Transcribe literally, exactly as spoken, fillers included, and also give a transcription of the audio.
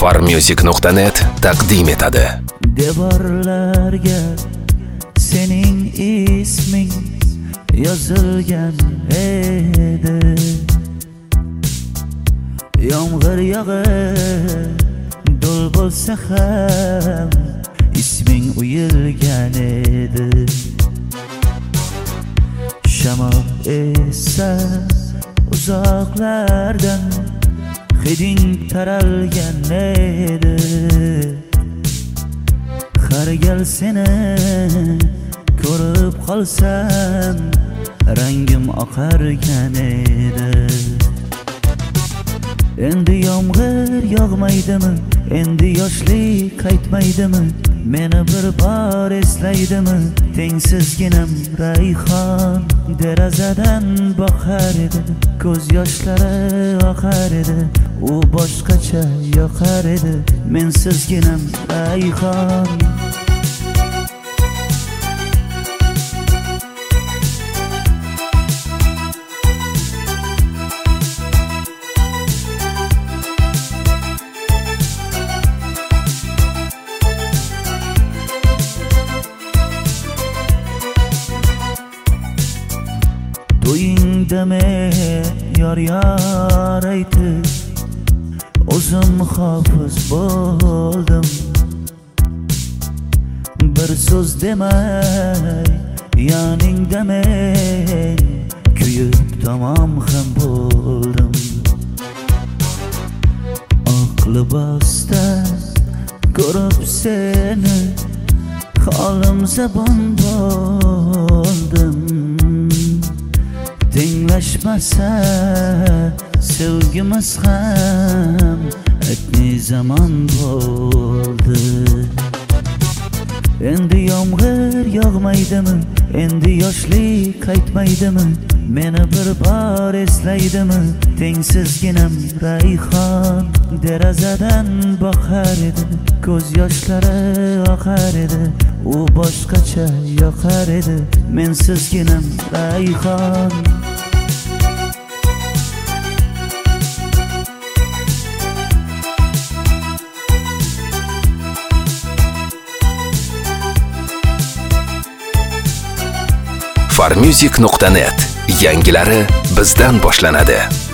farmusic nuqta net taqdim etadi. Devorlarga sening isming yozilgan edi. Yomg'ir yog'ib dol bo'lsa ham isming uyilgan edi. Shamol esa uzoqlardan hiding taralgan edi. Har gal seni ko'rib qolsam rangim oqargan edi. Endi yomg'ir yog'maydimi? Endi yoshlik qaytmaydimi? Meni bir bor eslaydimi? Tengsizginam rayhon derazadan boqar edi. Ko'z yoshlari oqar edi. U boshqacha yoqar edi. Mensizginam rayhon. To'yingdami yor yor aytib o'zim hofiz bo'ldim. Bir so'z demay yoningda men kuyib tamom ham bo'ldim. Oq libosda ko'rib seni holim zabon bo'ldim. Tenglashmasa sevgimiz ham etni zaman bo'ldi. Endi yomg'ir yog'maydimi? Endi yoshlik qaytmaydimi? Meni bir bor eslaydimi? Tengsizginam rayhon derazadan boqar edi. Ko'z yoshlari oqar edi. U boshqacha yoqar edi. Mensizginam rayhon. farmusic nuqta net yangilari bizdan boshlanadi.